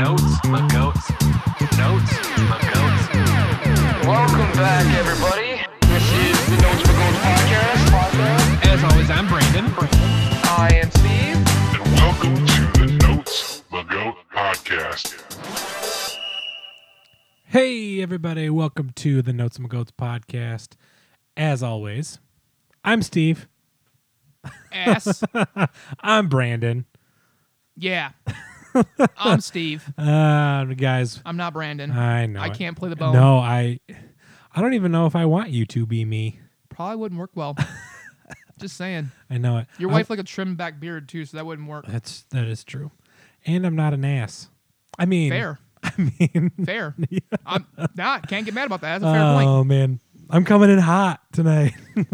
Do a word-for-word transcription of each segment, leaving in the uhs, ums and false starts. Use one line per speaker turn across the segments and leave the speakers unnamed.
Notes, my goats. Notes, my goats.
Welcome back, everybody. This is the Notes, my Goats podcast.
As always, I'm Brandon.
I am Steve.
And welcome to the Notes, my Goat podcast.
Hey, everybody. Welcome to the Notes My Goats podcast. As always, I'm Steve.
Ass.
I'm Brandon.
Yeah. I'm Steve.
Uh, guys,
I'm not Brandon.
I know.
I
it.
can't play the bone.
No, I I don't even know if I want you to be me.
Probably wouldn't work well. Just saying.
I know it.
Your
I'm-
wife like a trimmed back beard too, so that wouldn't work.
That's, that is true. And I'm not an ass. I mean.
Fair.
I mean.
Fair. I'm not. Can't get mad about that. That's a fair
Oh,
point.
man. I'm coming in hot tonight.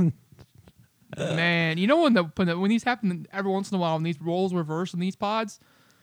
Man, you know when the when, the, when these happen every once in a while, when these roles reverse in these pods,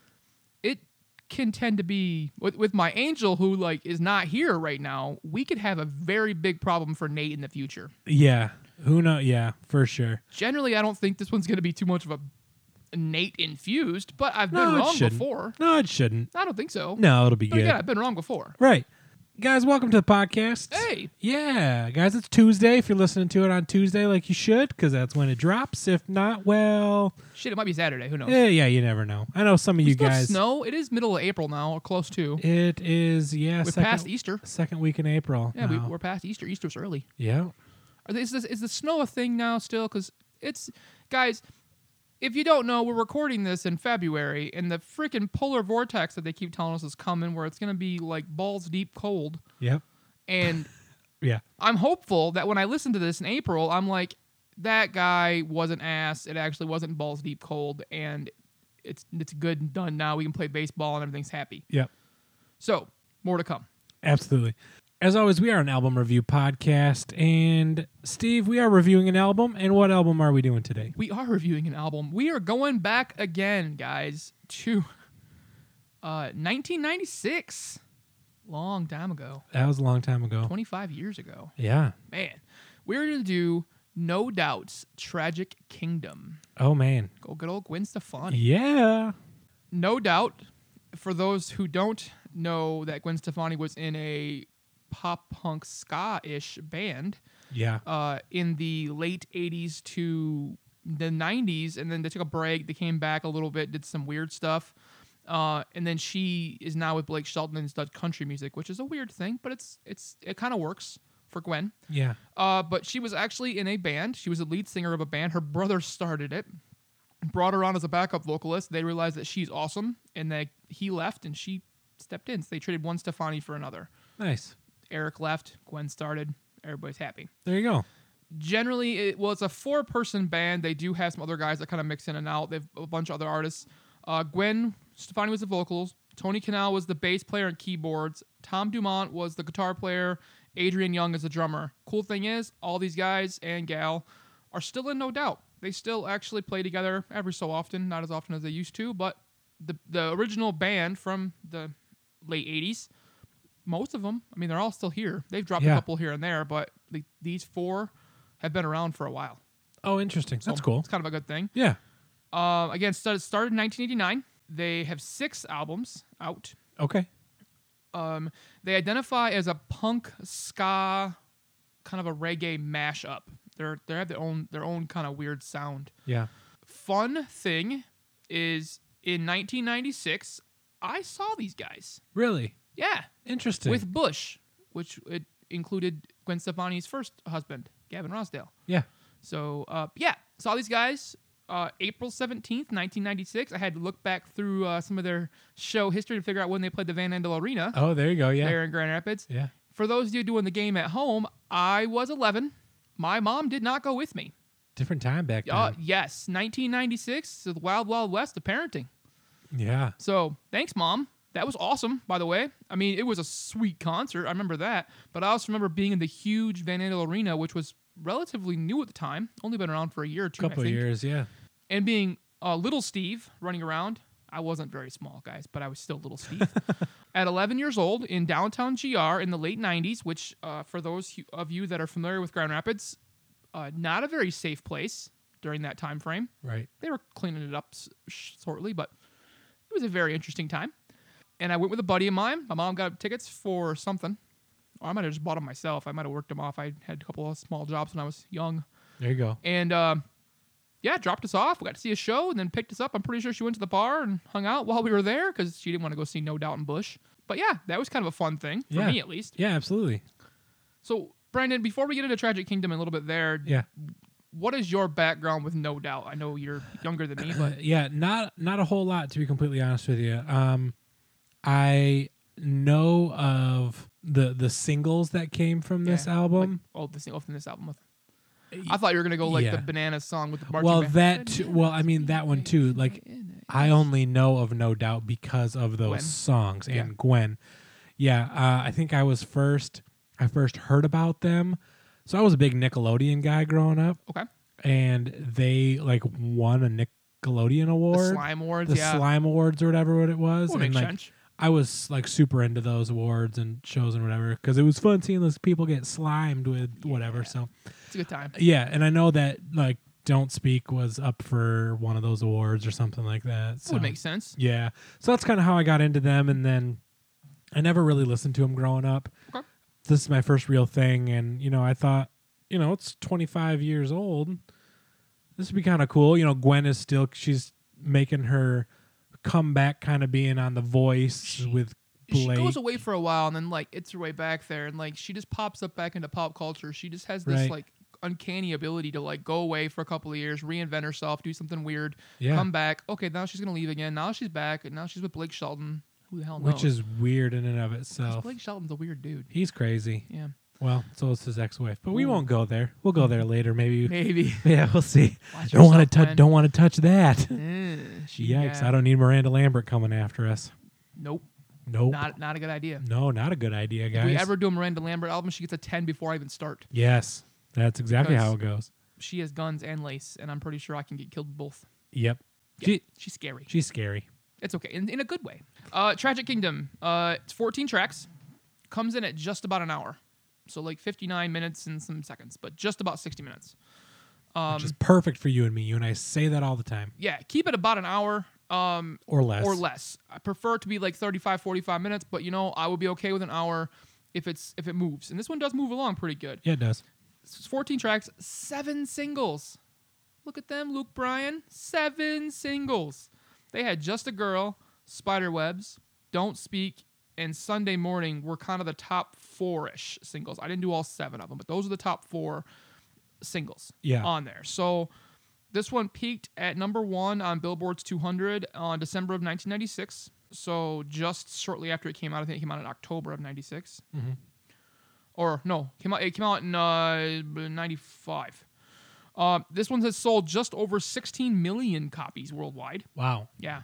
it can tend to be with, with my angel who like is not here right now. We could have a very big problem for Nate in the future.
Yeah. Who knows? Yeah, for sure.
Generally, I don't think this one's going to be too much of a Nate infused, but I've been
No, it
wrong
shouldn't.
before.
No, it shouldn't.
I don't think so.
No, it'll be
But
good.
again, I've been wrong before.
Right. Guys, welcome to the podcast.
Hey.
Yeah, guys, it's Tuesday. If you're listening to it on Tuesday, like you should, because that's when it drops. If not, well,
Shit, it might be Saturday. Who knows?
eh, yeah, you never know. I know some of
We
you
still have
guys.
snow. It is middle of April now, or close to.
It is, yeah,
We're
second,
past Easter.
second week in April.
Yeah, we,
now.
we're past Easter. Easter's early.
Yeah.
Are they, is, this, is the snow a thing now still? Because it's, guys, if you don't know, we're recording this in February, and the freaking polar vortex that they keep telling us is coming, where it's going to be like balls deep cold.
Yep.
And
Yeah.
I'm hopeful that when I listen to this in April, I'm like, that guy was an ass. It actually wasn't balls deep cold, and it's it's good and done now. We can play baseball, and everything's happy.
Yep.
So, more to come.
Absolutely. As always, we are an album review podcast, and Steve, we are reviewing an album. And what album are we doing today?
We are reviewing an album. We are going back again, guys, to uh, nineteen ninety-six. Long time ago.
That was a long time ago.
twenty-five years ago.
Yeah.
Man, we're going to do No Doubt's Tragic Kingdom.
Oh man.
Go good old Gwen Stefani.
Yeah.
No Doubt, for those who don't know that Gwen Stefani was in a pop punk ska-ish band
Yeah.
uh, in the late eighties to the nineties, and then they took a break. They came back a little bit, did some weird stuff. Uh, and then she is now with Blake Shelton and does country music, which is a weird thing, but it's it's it kind of works for Gwen.
Yeah.
Uh, but she was actually in a band. She was a lead singer of a band. Her brother started it, brought her on as a backup vocalist. They realized that she's awesome, and that he left, and she stepped in. So they traded one Stefani for another.
Nice.
Eric left, Gwen started. Everybody's happy.
There you go.
Generally, it, well, it's a four-person band. They do have some other guys that kind of mix in and out. They have a bunch of other artists. Uh, Gwen Stefani was the vocals. Tony Kanal was the bass player and keyboards. Tom Dumont was the guitar player. Adrian Young is the drummer. Cool thing is, all these guys and gal are still in No Doubt. They still actually play together every so often, not as often as they used to, but the the original band from the late eighties, most of them, I mean, they're all still here. They've dropped
Yeah.
a couple here and there, but the, these four have been around for a while.
Oh, interesting.
So
That's cool.
It's kind of a good thing.
Yeah.
Uh, again, started, started in nineteen eighty-nine. They have six albums out.
Okay.
Um, they identify as a punk ska, kind of a reggae mashup. They're they have their own their own kind of weird sound.
Yeah.
Fun thing is, in nineteen ninety-six, I saw these guys.
Really?
Yeah,
Interesting.
with Bush, which it included Gwen Stefani's first husband, Gavin Rossdale.
yeah.
So, uh, yeah, saw these guys uh, April seventeenth, nineteen ninety-six. I had to look back through uh, some of their show history to figure out when they played the Van Andel Arena
Oh, there you go. Yeah.
there in Grand Rapids.
Yeah.
For those of you doing the game at home, I was eleven. My mom did not go with me.
Different time back then.
Uh, yes, nineteen ninety-six, the wild, wild west of parenting.
yeah.
So, thanks, Mom. That was awesome, by the way. I mean, it was a sweet concert. I remember that. But I also remember being in the huge Van Andel Arena, which was relatively new at the time, only been around for a year or two,
Couple
I
of
think.
years. Yeah.
And being uh, little Steve running around. I wasn't very small, guys, but I was still little Steve. At eleven years old in downtown G R in the late nineties, which uh, for those of you that are familiar with Grand Rapids, uh, not a very safe place during that time frame.
Right.
They were cleaning it up s- shortly, but it was a very interesting time. and I went with a buddy of mine. My mom got tickets for something. Or I might have just bought them myself. I might have worked them off. I had a couple of small jobs when I was young.
There you go.
And um, yeah, dropped us off. We got to see a show and then picked us up. I'm pretty sure she went to the bar and hung out while we were there because she didn't want to go see No Doubt and Bush. But yeah, that was kind of a fun thing for
Yeah.
me at least.
Yeah, absolutely.
So, Brandon, before we get into Tragic Kingdom a little bit there,
Yeah.
what is your background with No Doubt? I know you're younger than me, but
Uh, yeah, not not a whole lot, to be completely honest with you. Um, I know of the the singles that came from this
Yeah,
album.
Like, oh, this thing from this album. With, I thought you were gonna go like
Yeah.
the Banana song with the marching
Well,
band.
that too, well, I mean that one too. Like I only know of No Doubt because of those
Gwen.
songs and
Yeah.
Gwen. Yeah, uh, I think I was first. I first heard about them, so I was a big Nickelodeon guy growing up,
Okay.
and they like won a Nickelodeon
The
award,
Slime Awards,
the
yeah.
Slime Awards or whatever what it was,
Would
and
make
like
sense.
I was like super into those awards and shows and whatever because it was fun seeing those people get slimed with whatever. So
It's a good time.
yeah, and I know that like Don't Speak was up for one of those awards or something like that.
That
So
would make sense.
yeah, so that's kind of how I got into them, and then I never really listened to them growing up.
Okay.
This is my first real thing, and you know I thought, you know, it's twenty-five years old. This would be kind of cool. You know, Gwen is still she's making her comeback, kind of being on The Voice with Blake.
She goes away for a while and then like it's her way back there and like she just pops up back into pop culture. She just has this
Right.
like uncanny ability to like go away for a couple of years, reinvent herself, do something weird,
Yeah.
come back. Okay, now she's gonna leave again. Now she's back and now she's with Blake Shelton. Who the hell knows?
Which is weird in and of
'Cause
itself.
Blake Shelton's a weird dude.
He's crazy.
Yeah,
Well, so is his ex-wife, but we
Ooh.
won't go there. We'll go there later, maybe.
maybe.
Yeah, we'll see.
Watch
Don't want to
yourself,
touch.
Gwen.
Don't want to touch that.
Eh, she,
Yikes!
yeah.
I don't need Miranda Lambert coming after us.
Nope,
Nope.
not not a good idea.
no, not a good idea, guys.
If we ever do a Miranda Lambert album, she gets a ten before I even start.
Yes, that's exactly
Because-
how it goes.
She has guns and lace, and I'm pretty sure I can get killed with both.
Yep.
Yeah,
She,
she's scary.
she's scary.
It's okay in, in a good way. Uh, Tragic Kingdom. Uh, it's fourteen tracks. Comes in at just about an hour, so like fifty-nine minutes and some seconds, but just about sixty minutes. Um,
Which is perfect for you and me. You and I say that all the time,
yeah, keep it about an hour um,
or less.
or less. I prefer it to be like thirty-five, forty-five minutes, but you know I would be okay with an hour if it's if it moves. And this one does move along pretty good.
Yeah, it does.
It's fourteen tracks, seven singles. Look at them, Luke Bryan. Seven singles. They had Just a Girl, Spiderwebs, Don't Speak, and Sunday Morning were kind of the top four-ish singles. I didn't do all seven of them, but those are the top four singles
Yeah.
on there. So this one peaked at number one on Billboard's two hundred on December of nineteen ninety-six. So just shortly after it came out, I think it came out in October of ninety-six.
Mhm.
Or no, came out. It came out in uh, ninety-five. Uh, this one has sold just over sixteen million copies worldwide.
Wow.
Yeah.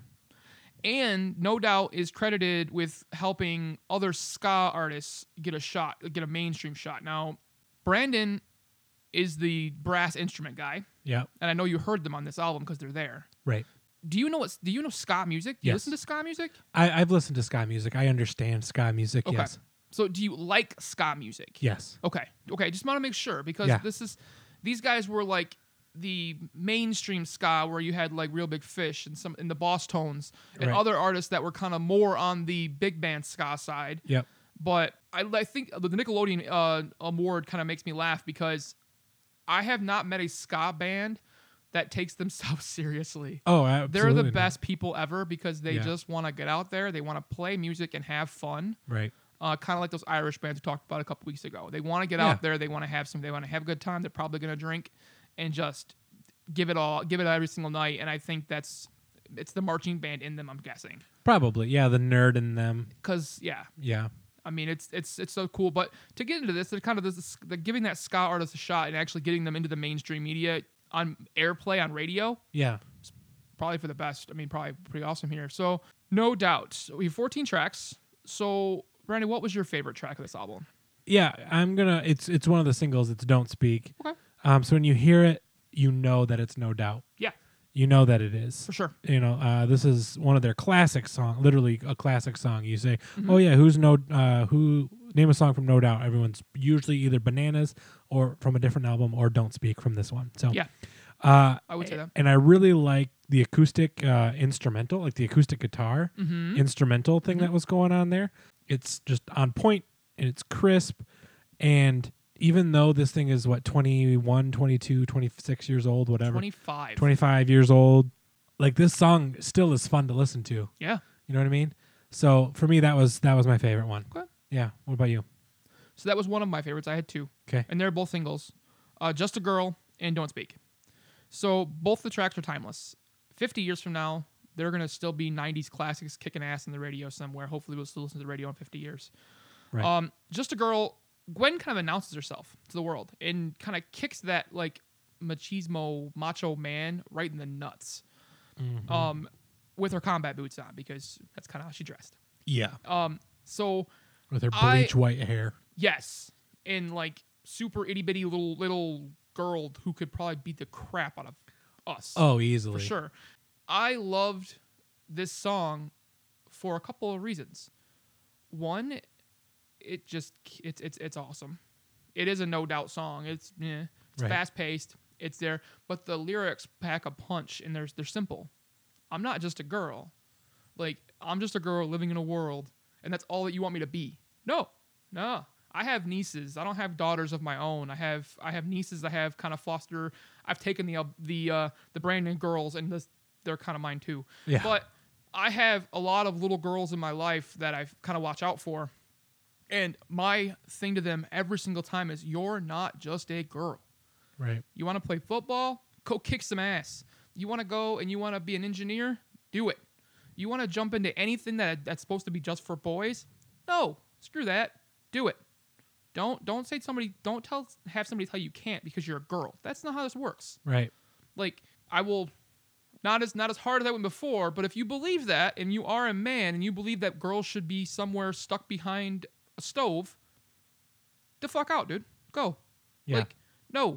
And No Doubt is credited with helping other ska artists get a shot, get a mainstream shot. Now, Brandon is the brass instrument guy,
Yeah.
and I know you heard them on this album because they're there.
Right.
Do you know what? Do you know ska music? Do you
Yes.
listen to ska music?
I, I've listened to ska music. I understand ska music.
Okay.
Yes.
So, do you like ska music?
Yes.
Okay. Okay. Just want to make sure because
Yeah.
this is these guys were like the mainstream ska where you had like Real Big Fish and some in the Boss Tones and
Right.
other artists that were kind of more on the big band ska side.
Yep.
But I, I think the Nickelodeon uh, award kind of makes me laugh because I have not met a ska band that takes themselves seriously.
Oh, absolutely.
They're the
not.
best people ever because they
Yeah.
just want to get out there. They want to play music and have fun.
Right.
Uh, kind of like those Irish bands we talked about a couple weeks ago. They want to get
Yeah.
out there. They want to have some. They want to have a good time. They're probably going to drink and just give it all, give it every single night. And I think that's it's the marching band in them. I'm guessing
Probably. Yeah. The nerd in them.
because yeah,
Yeah.
I mean it's it's it's so cool. But to get into this, they're kind of this, they're giving that ska artist a shot and actually getting them into the mainstream media on airplay on radio.
Yeah.
Probably for the best. I mean, probably pretty awesome here. So No Doubt. We have fourteen tracks. So Brandon, what was your favorite track of this album?
Yeah. I'm gonna. It's it's one of the singles. It's Don't Speak.
Okay.
Um. So when you hear it, you know that it's No Doubt.
Yeah,
You know that it is.
for sure.
You know, uh, this is one of their classic song, literally a classic song. You say,
Mm-hmm.
"Oh yeah, who's no? Uh, who name a song from No Doubt?" Everyone's usually either Bananas or from a different album or Don't Speak from this one. So,
Yeah.
Uh,
I would say that.
And I really like the acoustic uh, instrumental, like the acoustic guitar
Mm-hmm.
instrumental thing that was going on there. It's just on point and it's crisp. And even though this thing is what, twenty-one, twenty-two, twenty-six years old, whatever,
twenty-five.
twenty-five years old, like this song still is fun to listen to.
Yeah.
You know what I mean? So for me, that was that was my favorite one.
Okay.
Yeah. What about you?
So that was one of my favorites. I had two.
Okay.
And they're both singles. Uh, Just a Girl and Don't Speak. So both the tracks are timeless. fifty years from now, they're going to still be nineties classics kicking ass in the radio somewhere. Hopefully we'll still listen to the radio in fifty years.
Right.
Um, Just a Girl, Gwen kind of announces herself to the world and kind of kicks that like machismo, macho man right in the nuts.
Mhm.
Um, with her combat boots on because that's kind of how she dressed.
Yeah.
Um, so
With her
I-
bleach white hair.
yes, and like super itty bitty little little girl who could probably beat the crap out of us.
Oh,
for
easily.
sure. I loved this song for a couple of reasons. One, it just it's it's it's awesome. It is a no doubt song. It's eh, it's
Right.
fast paced. It's there, but the lyrics pack a punch, and they're they're simple. I'm not just a girl. Like, I'm just a girl living in a world, and that's all that you want me to be. No, no. I have nieces. I don't have daughters of my own. I have I have nieces. I have kind of foster. I've taken the uh, the uh, the Brandon girls, and this, they're kind of mine too.
Yeah.
But I have a lot of little girls in my life that I kind of watch out for, and my thing to them every single time is, "You're not just a girl.
Right.
You want to play football? Go kick some ass. You want to go and you want to be an engineer? Do it. You want to jump into anything that that's supposed to be just for boys? No, screw that. Do it. Don't don't say somebody don't tell have somebody tell you can't because you're a girl. That's not how this works.
Right.
Like, I will not as not as hard as I went before, but if you believe that and you are a man and you believe that girls should be somewhere stuck behind a stove, the fuck out, dude. Go.
Yeah.
Like, no.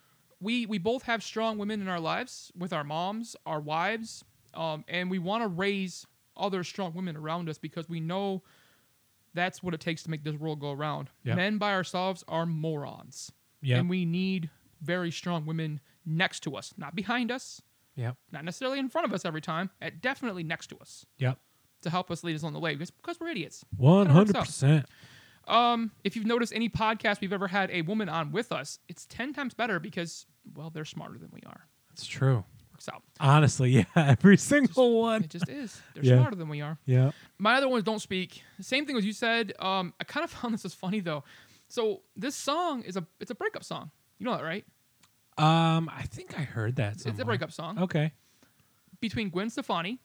We we both have strong women in our lives with our moms, our wives, um, and we want to raise other strong women around us because we know that's what it takes to make this world go around.
Yeah.
Men by ourselves are morons.
Yeah.
And we need very strong women next to us, not behind us,
Yep.
not necessarily in front of us every time, at definitely next to us
Yep.
to help us lead us on the way because, because we're idiots.
One
Kinda works
hundred percent.
Um, if you've noticed any podcast we've ever had a woman on with us, it's ten times better because, well, they're smarter than we are.
That's true.
Works out.
Honestly, yeah. Every single one.
It just is. They're
Yeah.
smarter than we are.
Yeah.
My other ones don't speak. Same thing as you said. Um, I kind of found this is funny though. So this song is a it's a breakup song. You know that, right?
Um, I think I heard that.
It's a
somewhere.
breakup song
Okay.
between Gwen Stefani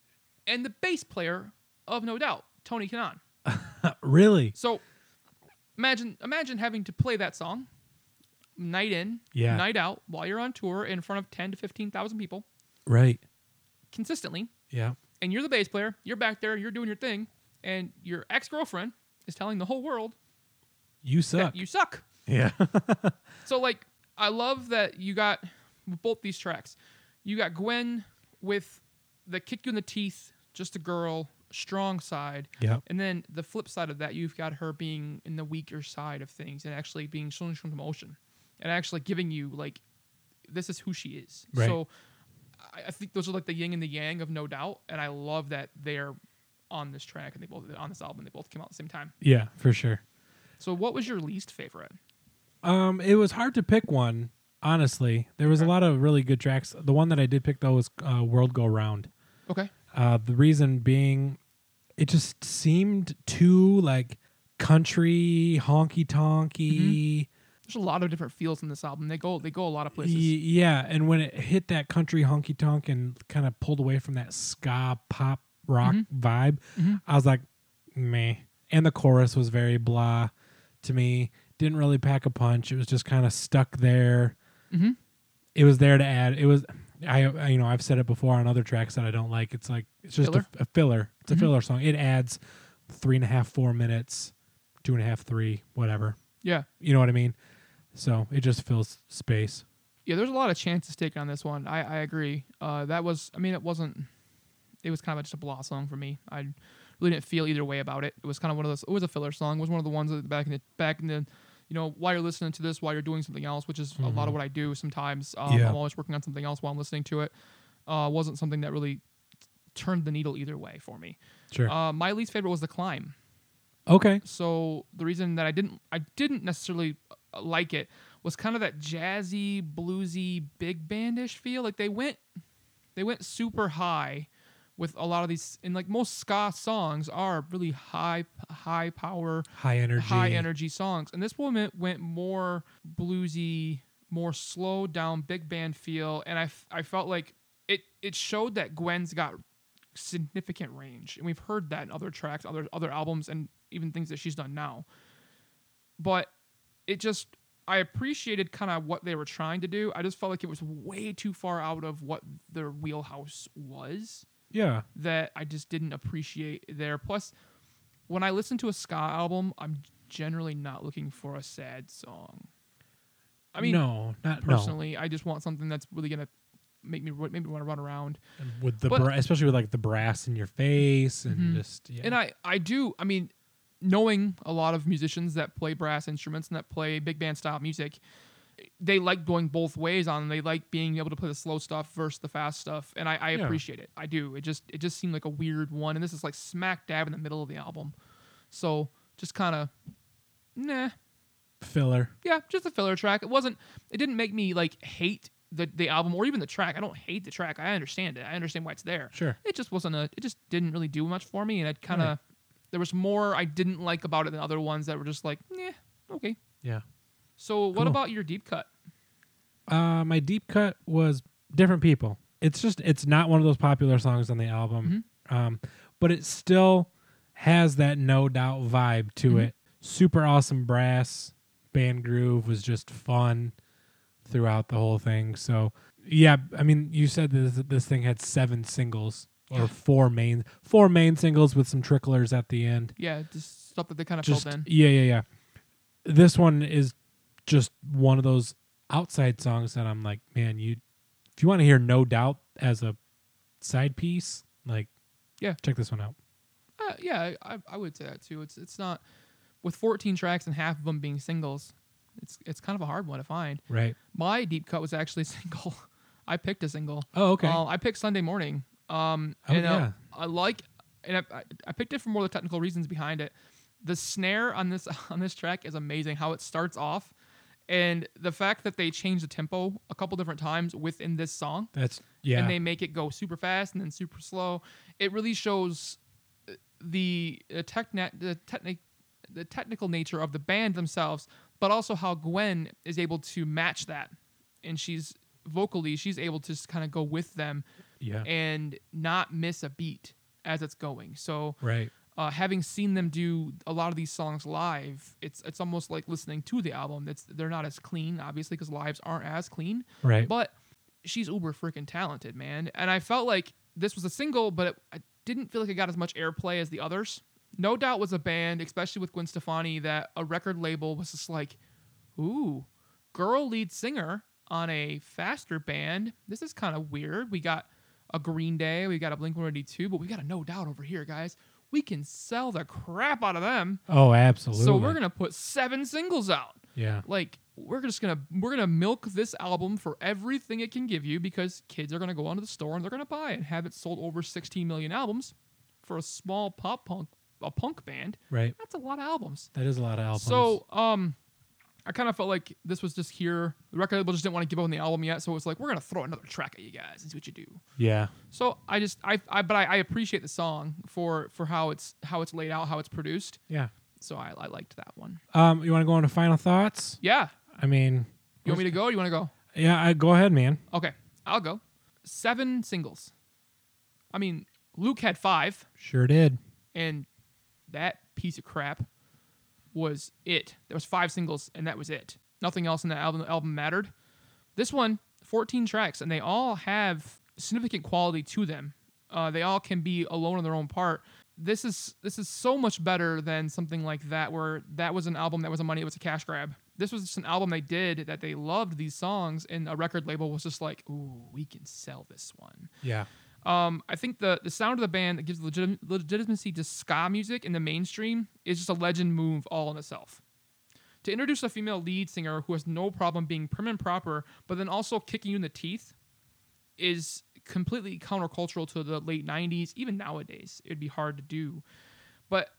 and the bass player of No Doubt, Tony Kanaan.
Really?
So imagine imagine having to play that song night in,
Yeah.
night out while you're on tour in front of ten to fifteen thousand people
Right.
consistently,
Yeah.
and you're the bass player. You're back there, you're doing your thing, and your ex-girlfriend is telling the whole world
You suck.
that you suck.
yeah.
So like I love that you got with both these tracks. You got Gwen with the kick you in the teeth, just a girl, strong side.
Yep.
And then the flip side of that, you've got her being in the weaker side of things and actually being showing some emotion and actually giving you like this is who she is.
Right.
So I, I think those are like the yin and the yang of No Doubt, and I love that they're on this track and they both on this album. They both came out at the same time.
Yeah, for sure.
So what was your least favorite?
Um, it was hard to pick one, honestly. There was a
Okay.
lot of really good tracks. The one that I did pick though was uh, World Go Round.
Okay.
Uh, the reason being, it just seemed too like country, honky tonky.
There's a lot of different feels in this album. They go they go a lot of places.
Yeah, and when it hit that country honky tonk and kind of pulled away from that ska pop rock vibe,
Mhm.
I was like, meh. And the chorus was very blah to me. Didn't really pack a punch. It was just kind of stuck there.
Mhm.
It was there to add. It was, I, I you know I've said it before on other tracks that I don't like. It's like it's just
Filler?
A, a filler. It's
Mhm.
a filler song. It adds three and a half, four minutes, two and a half, three, whatever.
Yeah.
You know what I mean? So it just fills space.
Yeah, there's a lot of chances taken on this one. I, I agree. Uh, that was, I mean, it wasn't, it was kind of just a blah song for me. I really didn't feel either way about it. It was kind of one of those, it was a filler song. It was one of the ones that back in the, back in the, you know, while you're listening to this, while you're doing something else, which is a lot of what I do sometimes. Um,
Yeah.
I'm always working on something else while I'm listening to it. Uh, wasn't something that really turned the needle either way for me.
Sure.
Uh, my least favorite was The Climb.
Okay.
So the reason that I didn't I didn't necessarily uh, like it was kind of that jazzy, bluesy, big bandish feel. Like they went they went super high with a lot of these, and like most ska songs are really high high power,
High energy.
high energy songs. And this one went more bluesy, more slowed down, big band feel. And I, f- I felt like it it showed that Gwen's got significant range, and we've heard that in other tracks, other other albums, and even things that she's done now. But it just, I appreciated kind of what they were trying to do. I just felt like it was way too far out of what their wheelhouse was,
Yeah.
that I just didn't appreciate there. Plus, when I listen to a ska album, I'm generally not looking for a sad song. I mean,
no, not
personally, I just want something that's really gonna make me make me want to run around.
no. With the
But-
bra- especially with like the brass in your face and
Mhm.
just yeah.
And I, I do, I mean, knowing a lot of musicians that play brass instruments and that play big band style music, they like going both ways on them. They like being able to play the slow stuff versus the fast stuff, and I, I
Yeah.
appreciate it. I do. It just it just seemed like a weird one, and this is like smack dab in the middle of the album, so just kind of, nah,
filler.
yeah, just a filler track. It wasn't. It didn't make me like hate the the album or even the track. I don't hate the track. I understand it. I understand why it's there.
Sure.
It just wasn't a. It just didn't really do much for me, and it kind of.
Right.
There was more I didn't like about it than other ones that were just like, yeah, okay.
Yeah.
So what
Cool.
about your deep cut?
Uh, my deep cut was Different People. It's just it's not one of those popular songs on the album,
Mm-hmm.
um, but it still has that No Doubt vibe to
Mhm.
it. Super awesome brass band groove was just fun throughout the whole thing. So yeah, I mean, you said this this thing had seven singles or four main four main singles with some tricklers at the end.
Yeah, just stuff that they kind of
Just
filled in.
yeah, yeah, yeah. This one is just one of those outside songs that I'm like, man, you if you want to hear No Doubt as a side piece, like,
Yeah.
check this one out.
Uh, yeah, I, I would say that too. It's it's not with fourteen tracks and half of them being singles. It's it's kind of a hard one to find.
Right.
My deep cut was actually a single. I picked a single.
Oh, okay.
Uh, I picked Sunday Morning. Um,
Oh,
and, uh,
yeah.
I like, and I, I- I picked it for more of the technical reasons behind it. The snare on this on this track is amazing. How it starts off, and the fact that they change the tempo a couple different times within this song,
That's yeah.
and they make it go super fast and then super slow. It really shows uh, the uh, techni- the technic the technical nature of the band themselves, but also how Gwen is able to match that, and she's vocally she's able to kind of go with them
yeah.
and not miss a beat as it's going. So
right.
uh, having seen them do a lot of these songs live, it's it's almost like listening to the album. It's they're not as clean, obviously, because lives aren't as clean.
Right.
But she's uber freaking talented, man. And I felt like this was a single, but it, I didn't feel like it got as much airplay as the others. No Doubt was a band, especially with Gwen Stefani, that a record label was just like, ooh, girl lead singer on a faster band. This is kind of weird. We got a Green Day, we got a Blink one eighty-two, but we got a No Doubt over here, guys. We can sell the crap out of them.
Oh, absolutely.
So we're gonna put seven singles out.
yeah.
Like we're just gonna we're gonna milk this album for everything it can give you, because kids are gonna go onto the store and they're gonna buy it and have it sold over sixteen million albums for a small pop punk a punk band.
Right.
That's a lot of albums.
That is a lot of albums.
So um, I kind of felt like this was just here. The record label just didn't want to give up on the album yet, so it's like, we're gonna throw another track at you guys and see what you do.
yeah.
So I just I, I but I, I appreciate the song for for how it's how it's laid out, how it's produced.
Yeah.
So I, I liked that one.
Um, you want to go into final thoughts?
Yeah.
I mean,
You want me to go? Or you want to go?
yeah, I, go ahead, man.
Okay, I'll go. Seven singles. I mean, Luke had five,
Sure did.
and that piece of crap was it. There was five singles, and that was it. Nothing else in the album album mattered. This one, fourteen tracks, and they all have significant quality to them. Uh, they all can be alone on their own part. This is this is so much better than something like that, where that was an album that was a money, it was a cash grab. This was just an album they did that they loved these songs, and a record label was just like, ooh, we can sell this one.
Yeah.
Um, I think the the sound of the band that gives legit- legitimacy to ska music in the mainstream is just a legend move all in itself. to introduce a female lead singer who has no problem being prim and proper, but then also kicking you in the teeth, is completely countercultural to the late nineties. Even nowadays, it'd be hard to do. But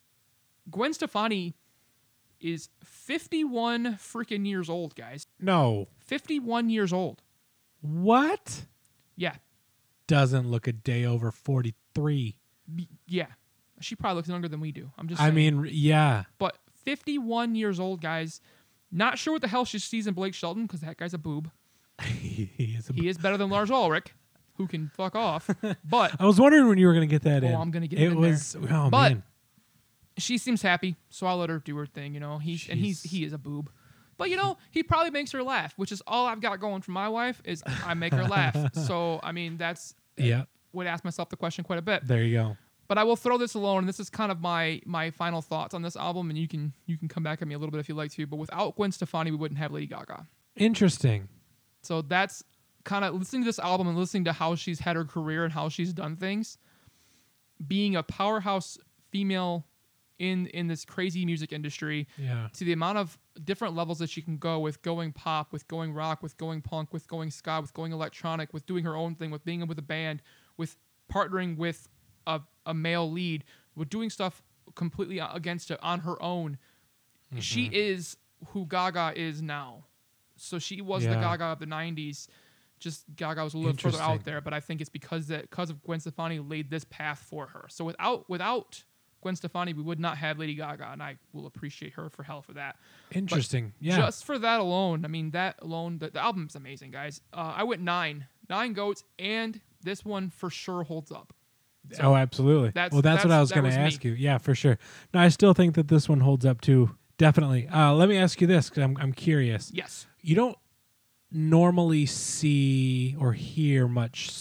Gwen Stefani is fifty-one freaking years old, guys.
No.
fifty-one years old.
What?
Yeah.
Doesn't look a day over forty-three.
B- Yeah. She probably looks younger than we do. I'm just
I
saying.
mean, yeah.
But fifty-one years old, guys. Not sure what the hell she sees in Blake Shelton, because that guy's a boob.
he is a
He is better than Lars Ulrich, who can fuck off. But
I was wondering when you were going to get that
Oh,
in.
I'm gonna get
it
it in
was, oh,
But-
man.
she seems happy, so I'll let her do her thing, you know. He's and he's
She's-
he is a boob. But you know, he probably makes her laugh, which is all I've got going for my wife is I make her laugh. So I mean that's
Yeah.
would ask myself the question quite a bit.
There you go.
But I will throw this alone, and this is kind of my my final thoughts on this album, and you can you can come back at me a little bit if you like to. But without Gwen Stefani, we wouldn't have Lady Gaga.
Interesting.
So that's kind of listening to this album and listening to how she's had her career and how she's done things. Being a powerhouse female in in this crazy music industry,
Yeah.
to the amount of different levels that she can go with going pop, with going rock, with going punk, with going ska, with going electronic, with doing her own thing, with being with a band, with partnering with a, a male lead, with doing stuff completely against it on her own. She is who Gaga is now. So she was the
Yeah.
Gaga of the nineties. Just Gaga was a little further out
Interesting.
there, but I think it's because that because of Gwen Stefani laid this path for her. So without without Gwen Stefani, we would not have Lady Gaga, and I will appreciate her for hell for that.
Interesting. Yeah.
Just for that alone, I mean, that alone, the, the album's amazing, guys. Uh, I went nine, nine goats, and this one for sure holds up.
oh, absolutely.
that's-
well, that's, what
that's-
I was
that
going
was
to
me.
ask you. Yeah, for sure. No, I still think that this one holds up too. Definitely. Uh, let me ask you this because I'm, I'm curious.
Yes.
You don't normally see or hear much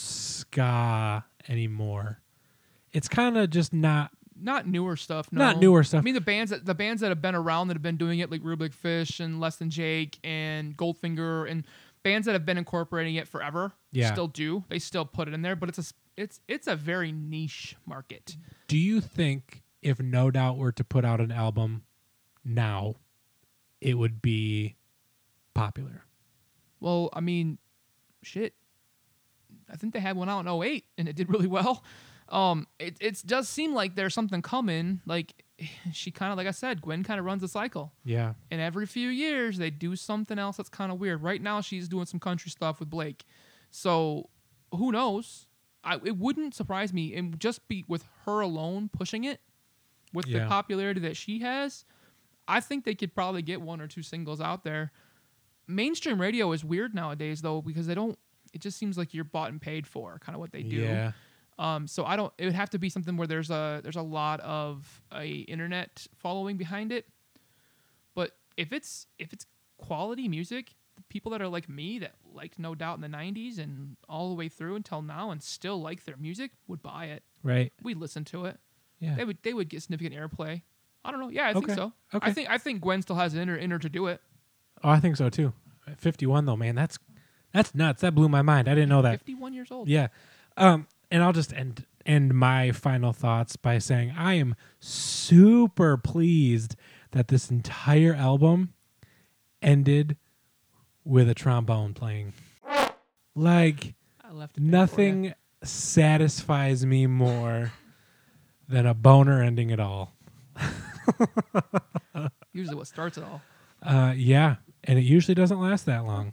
ska anymore. It's kind of just not.
Not newer stuff. No.
Not newer stuff.
I mean, the bands that the bands that have been around that have been doing it, like Rubik Fish and Less Than Jake and Goldfinger, and bands that have been incorporating it forever,
Yeah.
still do. They still put it in there, but it's a s- it's it's a very niche market.
Do you think if No Doubt were to put out an album now, it would be popular?
Well, I mean, shit. I think they had one out in oh eight and it did really well. Um, it it does seem like there's something coming. Like she kind of, like I said, Gwen kind of runs a cycle.
Yeah.
And every few years they do something else that's kind of weird. Right now she's doing some country stuff with Blake. So who knows? I it wouldn't surprise me, and just be with her alone pushing it with the
Yeah.
popularity that she has. I think they could probably get one or two singles out there. Mainstream radio is weird nowadays though, because they don't it just seems like you're bought and paid for, kind of what they do.
Yeah.
Um, so I don't. It would have to be something where there's a there's a lot of a internet following behind it. But if it's if it's quality music, the people that are like me that liked No Doubt in the nineties and all the way through until now and still like their music would buy it.
Right.
We'd listen to it.
Yeah.
They would they would get significant airplay. I don't know. Yeah, I think
Okay.
so.
Okay.
I think I think Gwen still has an inner inner to do it.
Oh, I think so too. At fifty-one though, man, that's that's nuts. That blew my mind. I didn't know that.
fifty-one years old.
Yeah. Um, and I'll just end end my final thoughts by saying I am super pleased that this entire album ended with a trombone playing. Like
I left it there for ya.
nothing satisfies me more than a boner ending it all.
Usually what starts it all.
Uh, yeah, and it usually doesn't last that long.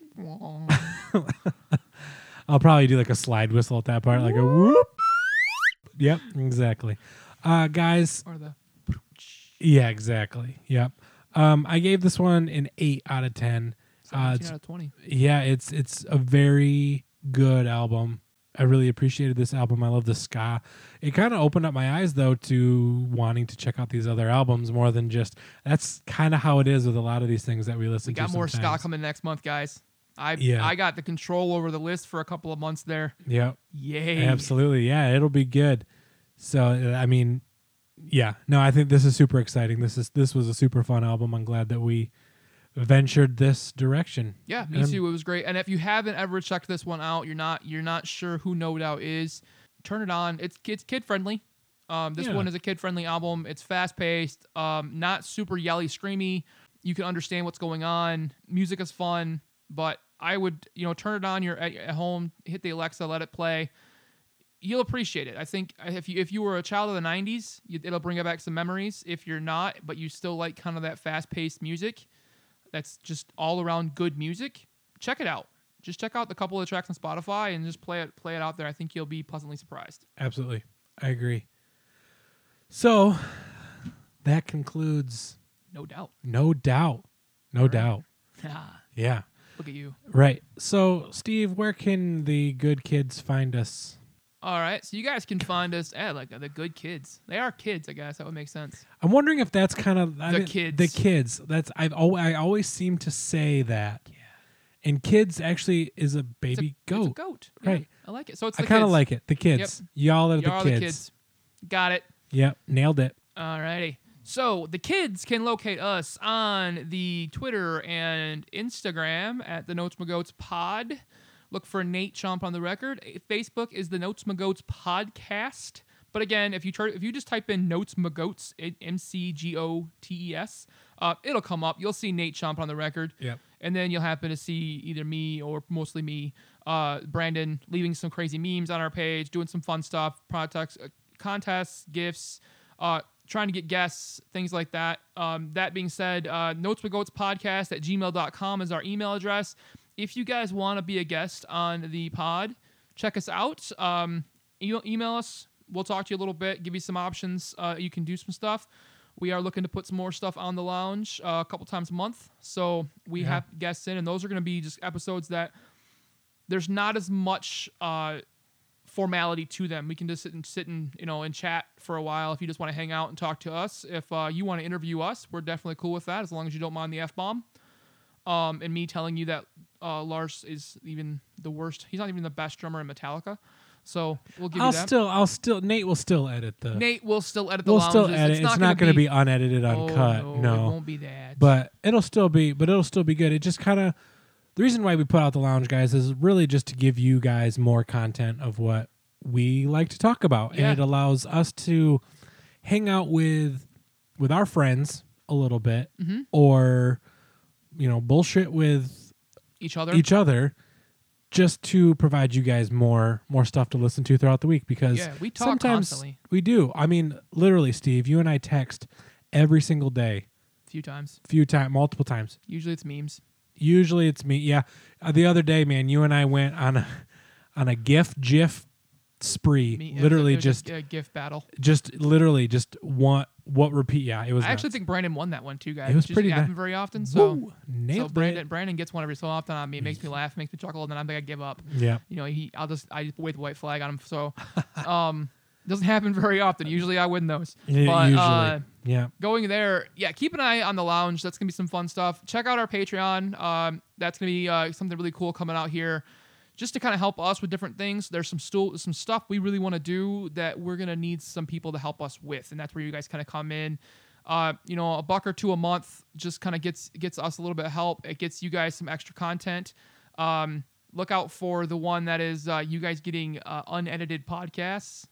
I'll probably do like a slide whistle at that part, like a whoop. Yep, exactly. Uh, guys,
Or the
yeah, exactly. Yep. Um, I gave this one an eight out of ten. Uh,
seventeen
it's,
out of twenty.
yeah, it's it's a very good album. I really appreciated this album. I love the ska. It kind of opened up my eyes though to wanting to check out these other albums more than just. That's kind of how it is with a lot of these things that we listen
We
to.
got more ska
sometimes.
coming next month, guys. I
Yeah.
I got the control over the list for a couple of months there.
Yep.
Yay.
Absolutely. Yeah, it'll be good. So, uh, I mean, yeah. No, I think this is super exciting. This is this was a super fun album. I'm glad that we ventured this direction.
Yeah, me
Um,
too. It was great. And if you haven't ever checked this one out, you're not you're not sure who No Doubt is, turn it on. It's kids kid friendly. Um, this
Yeah.
one is a kid friendly album. It's fast paced, um, not super yelly, screamy. you can understand what's going on. Music is fun, but I would, you know, turn it on. You're at, at home, hit the Alexa, let it play. You'll appreciate it. I think if you if you were a child of the nineties, you, it'll bring back some memories. If you're not, but you still like kind of that fast-paced music, that's just all around good music, check it out. Just check out the couple of tracks on Spotify and just play it play it out there. I think you'll be pleasantly surprised.
Absolutely. I agree. So that concludes
No doubt.
No Doubt. No
right.
Doubt.
Ah,
Yeah.
look at you.
Right. So, Steve, where can the good kids find us?
All right, so you guys can find us at like the good kids. They are kids, I guess. That would make sense.
I'm wondering if that's kind of I
The
mean,
kids.
The kids. That's I've al- I always seem to say that. Yeah. And kids actually is a baby
It's a,
goat.
It's a goat. Yeah,
Right.
I like it. So it's
I
the
kind of
kids.
like it. The kids. Y'all are the
Y'all are
kids.
the kids. Got it.
Yep. Nailed it.
Alrighty. So the kids can locate us on the Twitter and Instagram at the Notes Magoats Pod. Look for Nate Chomp on the record. Facebook is the Notes Magoats Podcast. But again, if you try, if you just type in Notes Magoats, M C G O T E S, uh, it'll come up. You'll see Nate Chomp on the record.
Yep.
And then you'll happen to see either me or mostly me, uh, Brandon, leaving some crazy memes on our page, doing some fun stuff, products, uh, contests, gifts, uh, trying to get guests, things like that. Um, that being said, uh, Notes with Goats Podcast at gmail dot com is our email address. If you guys want to be a guest on the pod, check us out. Um, e- email us. We'll talk to you a little bit, give you some options. Uh, you can do some stuff. We are looking to put some more stuff on the lounge uh, a couple times a month. So we
Yeah.
have guests in, and those are going to be just episodes that there's not as much uh, formality to them. We can just sit and sit and you know and chat for a while if you just want to hang out and talk to us. If uh, you want to interview us, we're definitely cool with that as long as you don't mind the F-bomb. Um, and me telling you that uh, Lars is even the worst. He's not even the best drummer in Metallica. So we'll give
I'll
you that.
still, I'll still, Nate will still edit the.
Nate will still edit the
we'll
lounges.
still edit. It's,
It's
not, going to
be
be unedited,
Oh,
uncut.
no,
no,
it won't be that.
but it'll still be, but it'll still be good. It just kind of, the reason why we put out the lounge, guys, is really just to give you guys more content of what we like to talk about,
Yeah.
and it allows us to hang out with with our friends a little bit,
Mm-hmm.
or you know, bullshit with
each other.
each other, just to provide you guys more more stuff to listen to throughout the week. Because
Yeah, we talk
sometimes
constantly.
we do. I mean, literally, Steve, you and I text every single day,
a few times.
few times, multiple times.
Usually it's memes.
Usually it's me. Yeah. Uh, the other day, man, you and I went on a on a GIF GIF spree.
Me,
literally
it was
just
a, a gift battle.
just literally just want what repeat. Yeah, it was.
I actually
nuts.
think Brandon won that one too, guys.
It was
It
pretty
doesn't happen
ni-
very often. So,
Woo, nailed
so Brandon
it.
Brandon gets one every so often on me. It makes me laugh, makes me chuckle, and then I'm like, I give up.
Yeah.
You know, he I'll just I just wave the white flag on him. So, um, doesn't happen very often. Usually I win those.
Yeah,
but,
usually.
Uh,
yeah.
going there, yeah, keep an eye on the lounge. That's gonna be some fun stuff. Check out our Patreon. Um, that's gonna be uh, something really cool coming out here, just to kind of help us with different things. There's some stool, some stuff we really want to do that we're gonna need some people to help us with, and that's where you guys kind of come in. Uh, you know, a buck or two a month just kind of gets gets us a little bit of help. It gets you guys some extra content. Um, look out for the one that is uh, you guys getting uh, unedited podcasts.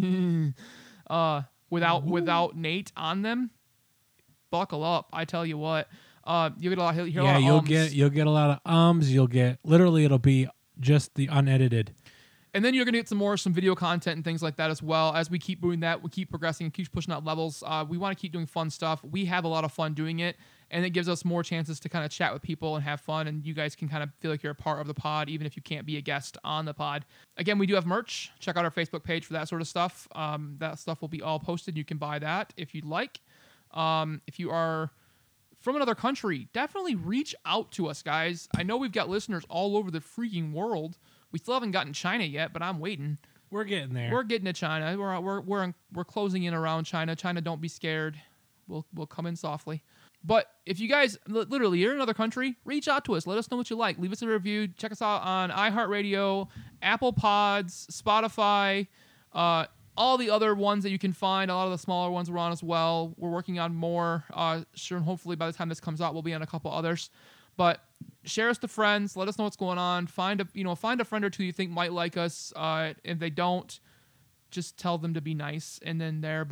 uh, without without Nate on them, buckle up. I tell you what, uh, you get a lot. Hear a lot
Yeah,
of
you'll
ums.
get you'll get a lot of ums. You'll get literally it'll be just the unedited.
And then you're gonna get some more some video content and things like that as well. As we keep doing that, we keep progressing and keep pushing out levels. Uh, we want to keep doing fun stuff. We have a lot of fun doing it, and it gives us more chances to kind of chat with people and have fun. And you guys can kind of feel like you're a part of the pod, even if you can't be a guest on the pod. Again, we do have merch. Check out our Facebook page for that sort of stuff. Um, that stuff will be all posted. You can buy that if you'd like. Um, if you are from another country, definitely reach out to us, guys. I know we've got listeners all over the freaking world. We still haven't gotten China yet, but I'm waiting.
We're getting there.
We're getting to China. We're we're we're we're closing in around China. China, don't be scared. We'll we'll come in softly. But if you guys li- literally you're in another country, reach out to us. Let us know what you like. Leave us a review. Check us out on iHeartRadio, Apple Pods, Spotify, uh, all the other ones that you can find. A lot of the smaller ones we're on as well. We're working on more. Uh, sure, and hopefully by the time this comes out, we'll be on a couple others. But share us to friends. Let us know what's going on. Find a you know find a friend or two you think might like us. Uh, if they don't, just tell them to be nice and then there. But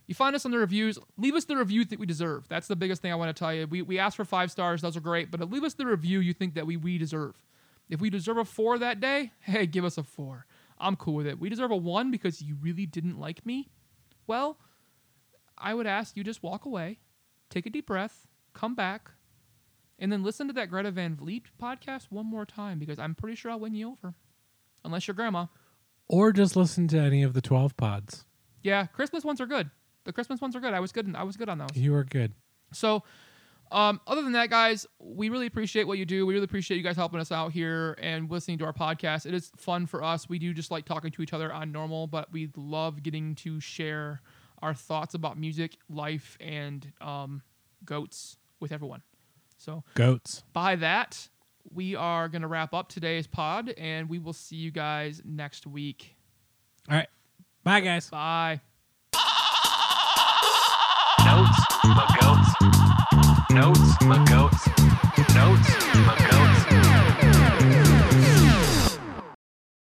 You find us on the reviews. Leave us the review that we deserve. That's the biggest thing I want to tell you. We we asked for five stars. Those are great. But leave us the review you think that we we deserve. If we deserve a four that day, hey, give us a four. I'm cool with it. We deserve a one because you really didn't like me. Well, I would ask you just walk away, take a deep breath, come back, and then listen to that Greta Van Vliet podcast one more time because I'm pretty sure I'll win you over. Unless you're grandma.
Or just listen to any of the twelve pods.
Yeah, Christmas ones are good. The Christmas ones are good. I was good. I was good on those.
You were good.
So, um, other than that, guys, we really appreciate what you do. We really appreciate you guys helping us out here and listening to our podcast. It is fun for us. We do just like talking to each other on normal, but we love getting to share our thoughts about music, life, and um, goats with everyone. So,
Goats.
by that, we are going to wrap up today's pod, and we will see you guys next week.
All right. Bye, guys.
Bye.
Notes, my goats. Notes, my goats. Notes, my goats.